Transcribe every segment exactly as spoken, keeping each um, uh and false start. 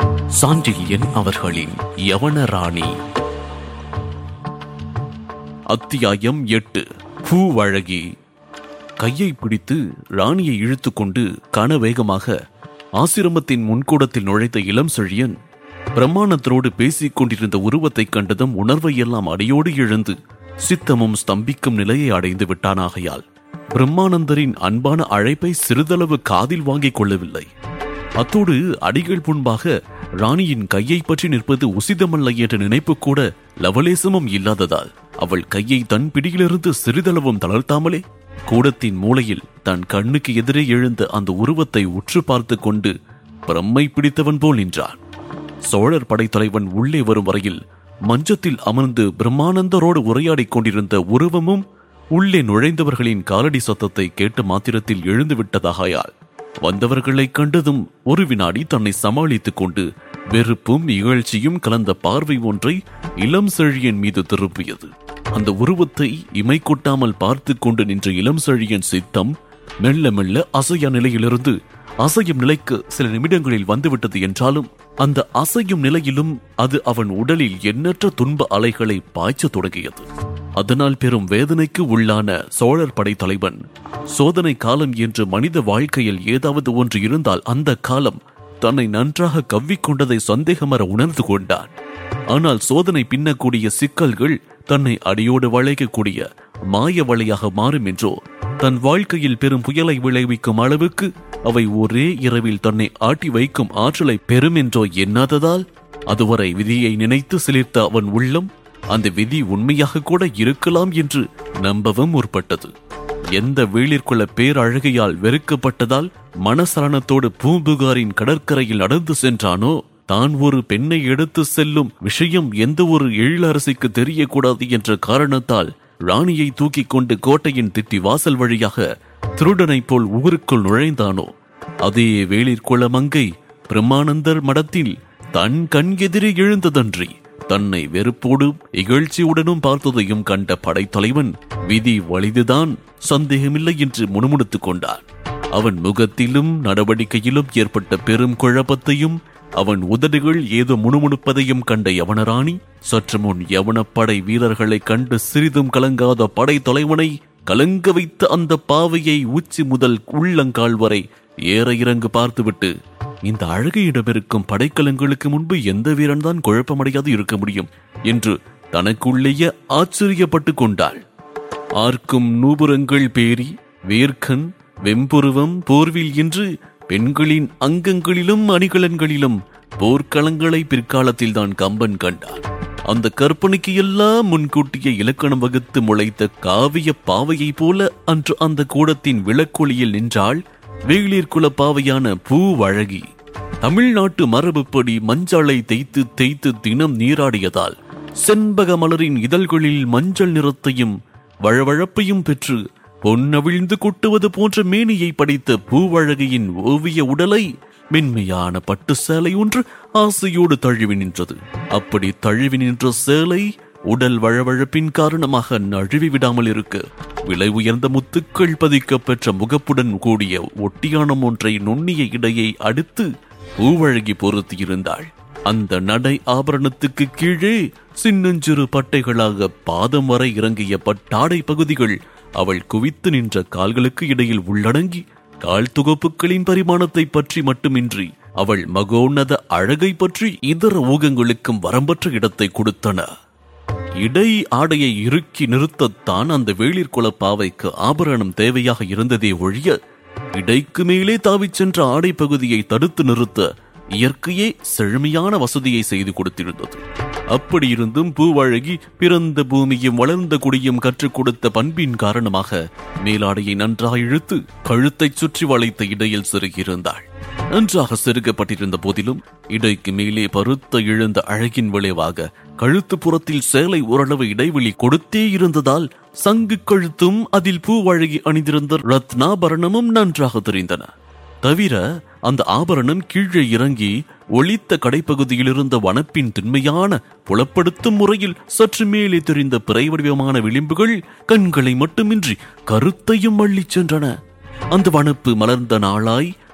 சாண்டில்யன் அவர்களின் யவனராணி. அத்தியாயம் எட்டு. பூவழகி. கையை பிடித்து ராணியை இழுத்துக்கொண்டு கனவேகமாக ஆசிரமத்தின் முன்கூடத்தில் நுழைத்த இளம் செழியன் பிரம்மானந்தரோடு பேசிக் கொண்டிருந்த உருவத்தை கண்டதும் உணர்வையெல்லாம் அடியோடு இழந்து சித்தமும் ஸ்தம்பிக்கும் நிலையை அடைந்து விட்டானாகையால் பிரம்மானந்தரின் அன்பான அழைப்பை சிறிதளவு காதில் வாங்கிக் கொள்ளவில்லை. அத்தோடு அடிகள் முன்பாக ராணியின் கையை பற்றி நிற்பது உசிதமல்ல என்ற நினைப்பு கூட லவலேசமும் இல்லாததால் அவள் கையை தன் பிடியிலிருந்து சிறிதளவும் தளர்த்தாமலே கூடத்தின் மூலையில் தன் கண்ணுக்கு எதிரே எழுந்த அந்த உருவத்தை உற்று பார்த்து கொண்டு பிரம்மை பிடித்தவன் போல் நின்றான். சோழர் படைத்தலைவன் உள்ளே வரும் வரையில் மஞ்சத்தில் அமர்ந்து பிரம்மானந்தரோடு உரையாடிக் கொண்டிருந்த உருவமும் உள்ளே நுழைந்தவர்களின் காலடி சத்தத்தை கேட்ட மாத்திரத்தில் எழுந்து விட்டதாகையால் வந்தவர்களை கண்டதும் ஒரு வினாடி தன்னை சமாளித்துக் கொண்டு வெறுப்பும் இகழ்ச்சியும் கலந்த பார்வை ஒன்றை இளம் செழியன் மீது திருப்பியது. அந்த உருவத்தை இமை கொட்டாமல் பார்த்து கொண்டு நின்ற இளம் செழியன் சித்தம் மெல்ல மெல்ல அசையா நிலையிலிருந்து அசையும் நிலைக்கு சில நிமிடங்களில் வந்துவிட்டது என்றாலும் அந்த அசையும் நிலையிலும் அது அவன் உடலில் எண்ணற்ற துன்ப அலைகளை பாய்ச்ச தொடங்கியது. அதனால் பெரும் வேதனைக்கு உள்ளான சோழர் படைத்தலைவன் சோதனை காலம் என்று மனித வாழ்க்கையில் ஏதாவது ஒன்று இருந்தால் அந்த காலம் தன்னை நன்றாக கவ்விக்கொண்டதை சந்தேகமற உணர்ந்து கொண்டான். ஆனால் சோதனை பின்னக்கூடிய சிக்கல்கள் தன்னை அடியோடு வளைக்கக்கூடிய மாய வலையாக மாறும் என்றோ, தன் வாழ்க்கையில் பெரும் புயலை விளைவிக்கும் அளவுக்கு அவை ஒரே இரவில் தன்னை ஆட்டி வைக்கும் ஆற்றலை பெறும் என்றோ எண்ணாததால் அதுவரை விதியை நினைத்து சிலிர்த்த அவன் உள்ளம் அந்த விதி உண்மையாக கூட இருக்கலாம் என்று நம்பவும் முற்பட்டது. எந்த வேளிற்குள்ள பேரழகையால் வெறுக்கப்பட்டதால் மனசலனத்தோடு பூம்புகாரின் கடற்கரையில் நடந்து சென்றானோ, தான் ஒரு பெண்ணை எடுத்து செல்லும் விஷயம் எந்த ஒரு எழிலரசிக்கு தெரியக்கூடாது என்ற காரணத்தால் ராணியை தூக்கி கொண்டு கோட்டையின் திட்டி வாசல் வழியாக திருடனைப் போல் ஊருக்குள் நுழைந்தானோ, அதே வேளிற்குள்ள மங்கை பிரம்மானந்தர் மடத்தில் தன் கண் எதிரே எழுந்ததன்றி தன்னை வெறுப்போடும் இகழ்ச்சியுடனும் பார்த்ததையும் கண்ட படைத்தலைவன் விதி வலிதுதான், சந்தேகமில்லை என்று முணுமுணுத்துக் கொண்டான். அவன் முகத்திலும் நடவடிக்கையிலும் ஏற்பட்ட பெரும் குழப்பத்தையும் அவன் உதடுகள் ஏதோ முணுமுணுப்பதையும் கண்ட யவனராணி சற்று முன் யவனப்படை வீரர்களை கண்டு சிறிதும் கலங்காத படை தலைவனை கலங்க வைத்த அந்த பாவையை உச்சி முதல் உள்ளங்கால் வரை ஏற இறங்கு பார்த்துவிட்டு, இந்த அழகையிடமிருக்கும் படைக்கலங்களுக்கு முன்பு எந்த வீரன் தான் குழப்பமடையாது இருக்க முடியும் என்று தனக்குள்ளேயே ஆச்சரியப்பட்டு கொண்டாள். ஆர்க்கும் நூபுரங்கள் பேரி வேர்க்கன் வெம்புருவம் போர்வில் என்று பெண்களின் அங்கங்களிலும் அணிகலன்களிலும் போர்க்களங்களை பிற்காலத்தில் தான் கம்பன் கண்டான். அந்த கற்பனைக்கு எல்லாம் முன்கூட்டிய இலக்கணம் வகுத்து முளைத்த காவிய பாவையை போல அன்று அந்த கூடத்தின் விளக்கொளியில் நின்றாள் வேளிர்குல பாவையான பூவழகி. தமிழ்நாட்டு மரபுப்படி மஞ்சளை தேய்த்து தேய்த்து தினம் நீராடியதால் செண்பக மலரின் இதழ்களில் மஞ்சள் நிறத்தையும் வழவழப்பையும் பெற்று பொன்னவிழ்ந்து கொட்டுவது போன்ற மேனியை படைத்த பூவழகியின் ஓவிய உடலை மென்மையான பட்டு சேலை ஒன்று ஆசையோடு தழுவி நின்றது. அப்படி தழுவி நின்ற சேலை உடல் வழவழப்பின் காரணமாக நழுவி விடாமல் இருக்க விலை உயர்ந்த முத்துக்கள் பதிக்க பெற்ற முகப்புடன் கூடிய ஒட்டியானம் ஒன்றை நுண்ணிய இடையை அடுத்து பூவழகி பொருத்தியிருந்தாள். அந்த நடை ஆபரணத்துக்கு கீழே சின்னஞ்சிறு பட்டைகளாக பாதம் வரை இறங்கிய பட்டாடை பகுதிகள் அவள் குவித்து நின்ற கால்களுக்கு இடையில் உள்ளடங்கி கால் துகப்புகளின் பரிமாணத்தை பற்றி மட்டுமின்றி அவள் மகோன்னத அழகை பற்றி இதர ஊகங்களுக்கும் வரம்பற்ற இடத்தை கொடுத்தன. இடை ஆடையை இறுக்கி நிறுத்தத்தான் அந்த வேளிர்குல பாவைக்கு ஆபரணம் தேவையாக இருந்ததே ஒழிய இடைக்கு மேலே தாவிச் சென்ற ஆடை பகுதியை தடுத்து நிறுத்த இயற்கையே செழுமையான வசதியை செய்து கொடுத்திருந்தது. அப்படி இருந்தும் பூவழகி பிறந்த பூமியும் வளர்ந்த குடியும் கற்றுக் கொடுத்த பண்பின் காரணமாக மேலாடையை நன்றாக இழுத்து கழுத்தை சுற்றி வளைத்த இடையில் செருகியிருந்தாள். நன்றாக செருகப்பட்டிருந்த போதிலும் இடைக்கு மேலே பருத்த இழந்த அழகின் விளைவாக கழுத்து புறத்தில் சேலை ஓரளவு இடைவெளி கொடுத்தே இருந்ததால் சங்கு கழுத்தும் அதில் பூவழகி அணிந்திருந்த ரத்னாபரணமும் நன்றாக தெரிந்தன. தவிர அந்த ஆபரணம் கீழே இறங்கி ஒளித்த கடைப்பகுதியில் இருந்த வனப்பின் திண்மையான புலப்படுத்தும் முறையில் சற்று மேலே தெரிந்த பிறை வடிவமான விளிம்புகள் கண்களை மட்டுமின்றி கருத்தையும் அள்ளிச் சென்றன. அந்த வனப்பு மலர்ந்த நாளாய்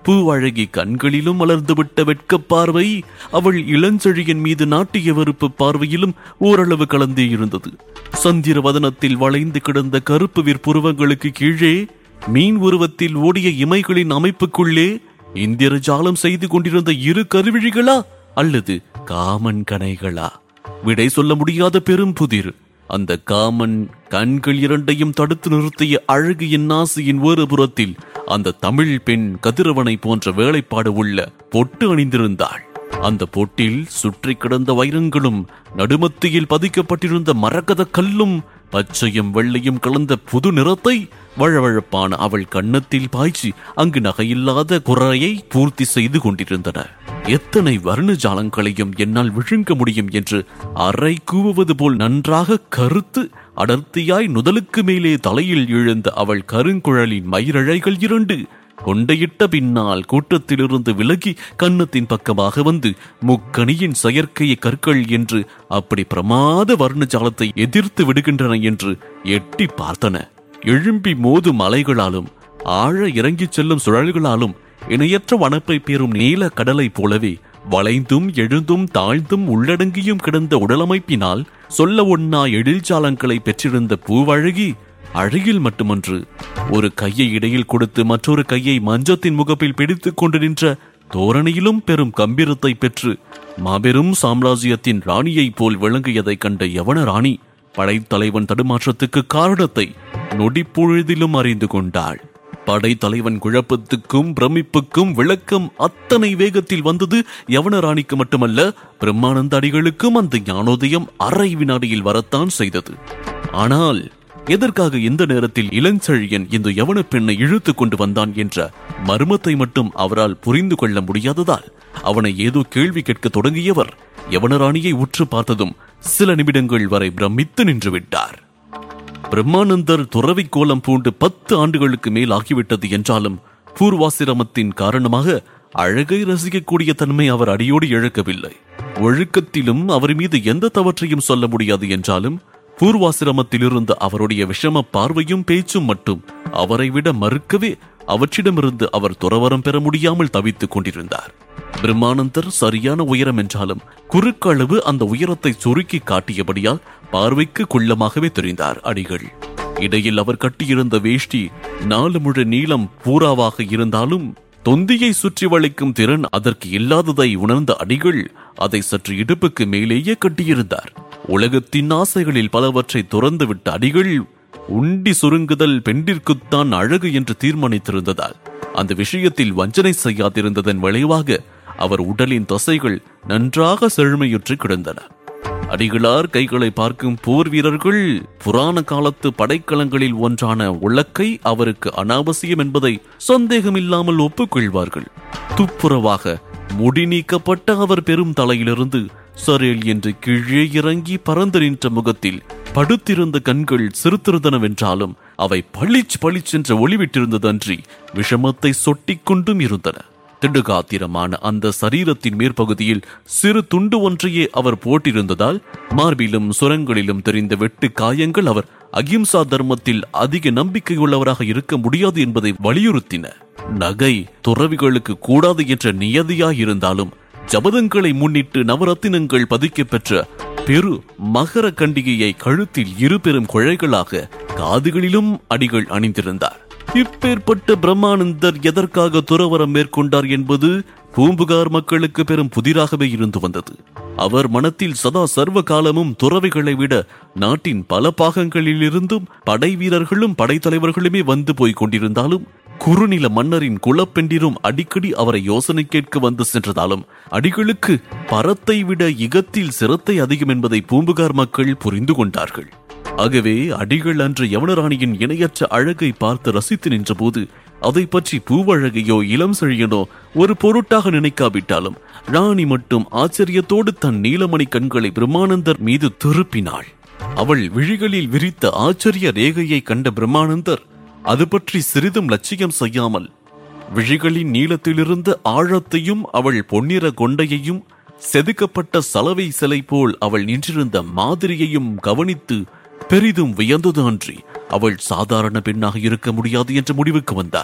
பூவழகி கண்களிலும் மலர்ந்துவிட்ட வெட்கப் பார்வை அவள் இளஞ்செழியன் மீது நாட்டிய வெறுப்பு பார்வையிலும் ஓரளவு கலந்தே இருந்தது. சந்திர வதனத்தில் வளைந்து கிடந்த கருப்பு விற்புருவங்களுக்கு கீழே மீன் உருவத்தில் ஓடிய இமைகளின் அமைப்புக்குள்ளே இந்திரஜாலம் செய்து கொண்டிருந்த இரு கருவிழிகளா அல்லது காமன் கணைகளா? விடை சொல்ல முடியாத பெரும் புதிர். அந்த காமன் கண்கள் இரண்டையும் தடுத்து நிறுத்திய அழகியின் நாசியின் ஒரு புறத்தில் அந்த தமிழ் பெண் கதிரவனை போன்ற வேலைப்பாடு உள்ள பொட்டு அணிந்திருந்தாள். அந்த பொட்டில் சுற்றி கிடந்த வைரங்களும் நடுமத்தியில் பதிக்கப்பட்டிருந்த மரகத கல்லும் பச்சையும் வெள்ளையும் கலந்த புது நிறத்தை வழவழப்பான அவள் கன்னத்தில் பாய்ச்சி அங்கு நகையில்லாத குறையை பூர்த்தி செய்து கொண்டிருந்தன. எத்தனை வர்ண ஜாலங்களையும் என்னால் விழுங்க முடியும் என்று அரை கூவுவது போல் நன்றாக கருத்து அடர்த்தியாய் நுதலுக்கு மேலே தலையில் எழுந்த அவள் கருங்குழலின் மயிரழைகள் இரண்டு கொண்டையிட்ட பின்னால் கூட்டத்திலிருந்து விலகி கன்னத்தின் பக்கமாக வந்து முக்கணியின் செயற்கைய கற்கள் என்று அப்படி பிரமாத வர்ணஜாலத்தை எதிர்த்து விடுகின்றன என்று எட்டி பார்த்தன. எழும்பி மோதும் அலைகளாலும் ஆழ இறங்கிச் செல்லும் சுழல்களாலும் இணையற்ற வனப்பை பெறும் நீல கடலை போலவே வளைந்தும் எழுந்தும் தாழ்ந்தும் உள்ளடங்கியும் கிடந்த உடலமைப்பினால் சொல்ல ஒண்ணா எழில்ஜாலங்களை பெற்றிருந்த பூவழகி அழகில் மட்டுமன்று, ஒரு கையை இடையில் கொடுத்து மற்றொரு கையை மஞ்சத்தின் முகப்பில் பிடித்துக் கொண்டு நின்ற தோரணையிலும் பெரும் கம்பீரத்தை பெற்று மாபெரும் சாம்ராஜ்யத்தின் ராணியைப் போல் விளங்கியதைக் கண்ட யவன ராணி படைத்தலைவன் தடுமாற்றத்துக்கு காரணத்தை நொடிப்பொழுதிலும் அறிந்து கொண்டாள். படைத்தலைவன் குழப்பத்துக்கும் பிரமிப்புக்கும் விளக்கம் அத்தனை வேகத்தில் வந்தது யவன ராணிக்கு மட்டுமல்ல, பிரம்மானந்த அடிகளுக்கும் அந்த ஞானோதயம் அரை வினாடியில் வரத்தான் செய்தது. ஆனால் எதற்காக இந்த நேரத்தில் இளஞ்செழியன் இந்த யவன பெண்ணை இழுத்து கொண்டு வந்தான் என்ற மர்மத்தை மட்டும் அவரால் புரிந்து கொள்ள முடியாததால் அவனை ஏதோ கேள்வி கேட்க தொடங்கியவர் யவனராணியை உற்று பார்த்ததும் சில நிமிடங்கள் வரை பிரமித்து நின்று விட்டார். பிரம்மானந்தர் துறவி கோலம் பூண்டு பத்து ஆண்டுகளுக்கு மேல் ஆகிவிட்டது என்றாலும் பூர்வாசிரமத்தின் காரணமாக அழகை ரசிக்கக்கூடிய தன்மை அவர் அடியோடு இழக்கவில்லை. ஒழுக்கத்திலும் அவர் மீது எந்த தவற்றையும் சொல்ல முடியாது என்றாலும் பூர்வாசிரமத்தில் இருந்த அவருடைய விஷம பார்வையும் பேச்சும் மட்டும் அவரை விட மறுக்கவே அவற்றிடமிருந்து அவர் துறவரம் பெற முடியாமல் தவித்துக் கொண்டிருந்தார். பிரம்மானந்தர் சரியான உயரம் என்றாலும் குறுக்களவு அந்த உயரத்தை சுருக்கி காட்டியபடியால் பார்வைக்கு குள்ளமாகவே தெரிந்தார் அடிகள். இடையில் அவர் கட்டியிருந்த வேஷ்டி நாலு முழு நீளம் பூராவாக இருந்தாலும் தொந்தியை சுற்றி வளைக்கும் திறன் அதற்கு இல்லாததை உணர்ந்த அடிகள் அதை சற்று இடுப்புக்கு மேலேயே கட்டியிருந்தார். உலகத்தின் ஆசைகளில் பலவற்றை துறந்துவிட்ட அடிகள் உண்டி சுருங்குதல் பெண்டிற்குத்தான் அழகு என்று தீர்மானித்திருந்ததால் அந்த விஷயத்தில் வஞ்சனை செய்யாதிருந்ததன் விளைவாக அவர் உடலின் தசைகள் நன்றாக செழுமையுற்று கிடந்தன. அடிகளார் கைகளை பார்க்கும் போர் வீரர்கள் புராண காலத்து படைக்கலங்களில் ஒன்றான உலக்கை அவருக்கு அனாவசியம் என்பதை சந்தேகமில்லாமல் ஒப்புக்கொள்வார்கள். துப்புரவாக முடி நீக்கப்பட்ட அவர் பெரும் தலையிலிருந்து சரேல் என்று கீழே இறங்கி பறந்து நின்ற முகத்தில் படுத்திருந்த கண்கள் சிறுத்திருந்தனவென்றாலும் அவை பளிச் பளிச்சென்ற ஒளிவிட்டிருந்ததன்றி விஷமத்தை சொட்டிக் கொண்டும் இருந்தன. திடுகாத்திரமான அந்த சரீரத்தின் மேற்பகுதியில் சிறு துண்டு ஒன்றையே அவர் போட்டிருந்ததால் மார்பிலும் சுரங்களிலும் தெரிந்த வெட்டு காயங்கள் அவர் அகிம்சா தர்மத்தில் அதிக நம்பிக்கையுள்ளவராக இருக்க முடியாது என்பதை வலியுறுத்தின. நகை துறவிகளுக்கு கூடாது என்ற நியதியாயிருந்தாலும் ஜபதங்களை முன்னிட்டு நவரத்தினங்கள் பதிக்க பெற்ற பெரு மகர கண்டிகையை கழுத்தில் இரு பெரும் குழைகளாக காதுகளிலும் அடிகள் அணிந்திருந்தார். இப்பேற்பட்ட பிரம்மானந்தர் எதற்காக துறவரம் மேற்கொண்டார் என்பது பூம்புகார் மக்களுக்கு பெரும் புதிராகவே இருந்து வந்தது. அவர் மனத்தில் சதா சர்வ காலமும் துறவிகளை விட நாட்டின் பல பாகங்களிலிருந்தும் படை வீரர்களும் படைத்தலைவர்களுமே வந்து போய் கொண்டிருந்தாலும் குறுநில மன்னரின் குலப்பெண்டிரும் அடிக்கடி அவரை யோசனை கேட்க வந்து சென்றதாலும் அடிகளுக்கு பரத்தை விட இகத்தில் சிரத்தை அதிகம் என்பதை பூம்புகார் மக்கள் புரிந்து கொண்டார்கள். ஆகவே அடிகள் அன்று யவனராணியின் இணையற்ற அழகை பார்த்து ரசித்து நின்ற போது அதை பற்றி பூவழகையோ இளம் செழியனோ ஒரு பொருட்டாக நினைக்காவிட்டாலும் ராணி மட்டும் ஆச்சரியத்தோடு தன் நீலமணி கண்களை பிரம்மானந்தர் மீது திருப்பினாள். அவள் விழிகளில் விரித்த ஆச்சரிய ரேகையை கண்ட பிரம்மானந்தர் அது பற்றி சிறிதும் லட்சியம் செய்யாமல் விழிகளின் நீளத்திலிருந்த ஆழத்தையும் அவள் பொன்னிற கொண்டையையும் செதுக்கப்பட்ட சலவை சிலை போல் அவள் நின்றிருந்த மாதிரியையும் கவனித்து பெரிதும் வியந்தது அன்றி அவள் சாதாரண பெண்ணாக இருக்க முடியாது என்ற முடிவுக்கு வந்தார்.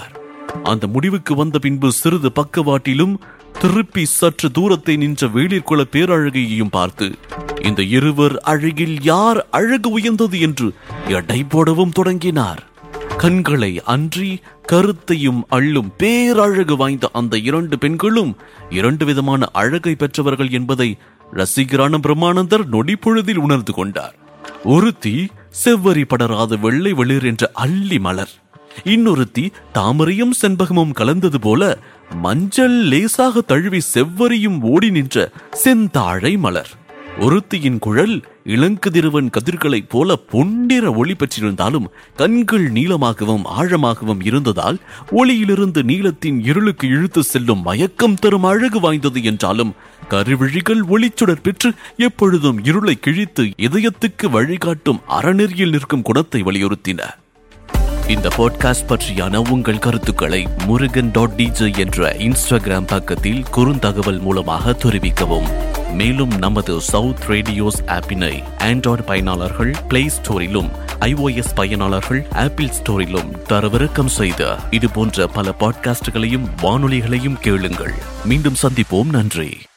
அந்த முடிவுக்கு வந்த பின்பு சிறிது பக்கவாட்டிலும் திருப்பி சற்று தூரத்தை நின்ற வேளிர்குல பேரழகியையும் பார்த்து இந்த இருவர் அழகில் யார் அழகு உயர்ந்தது என்று எடை போடவும் தொடங்கினார். கண்களை அன்றி கருத்தையும் அள்ளும் பேரழகு வாய்ந்த அந்த இரண்டு பெண்களும் இரண்டு விதமான அழகை பெற்றவர்கள் என்பதை ரசிகரான பிரம்மானந்தர் நொடி பொழுதில் உணர்ந்து கொண்டார். ஒருத்தி செவ்வரி படராத வெள்ளை வெளிர் என்ற அல்லி மலர், இன்னொருத்தி தாமரையும் செண்பகமும் கலந்தது போல மஞ்சள் லேசாக தழுவி செவ்வரியும் ஓடி நின்ற செந்தாழை மலர். ஒருத்தியின் குழல் இளங்கதிரவன் கதிர்களைப் போல பொன்னிற ஒளி பெற்றிருந்தாலும் கண்கள் நீளமாகவும் ஆழமாகவும் இருந்ததால் ஒளியிலிருந்து நீளத்தின் இருளுக்கு இழுத்து செல்லும் மயக்கம் தரும் அழகு வாய்ந்தது என்றாலும் கருவிழிகள் ஒளிச்சுடர் பெற்று எப்பொழுதும் இருளை கிழித்து இதயத்துக்கு வழிகாட்டும் அறநெறியில் நிற்கும் குணத்தை வலியுறுத்தின. இந்த பாட்காஸ்ட் பற்றியான உங்கள் கருத்துக்களை முருகன் டாட் டிஜே என்ற இன்ஸ்டாகிராம் பக்கத்தில் குறுந்தகவல் மூலமாக தெரிவிக்கவும். மேலும் நமது சவுத் ரேடியோஸ் ஆப்பினை ஆண்ட்ராய்டு பயனாளர்கள் பிளே ஸ்டோரிலும், ஐஓஎஸ் பயனாளர்கள் ஆப்பிள் ஸ்டோரிலும் தரவிறக்கம் செய்த இது போன்ற பல பாட்காஸ்டுகளையும் வானொலிகளையும் கேளுங்கள். மீண்டும் சந்திப்போம். நன்றி.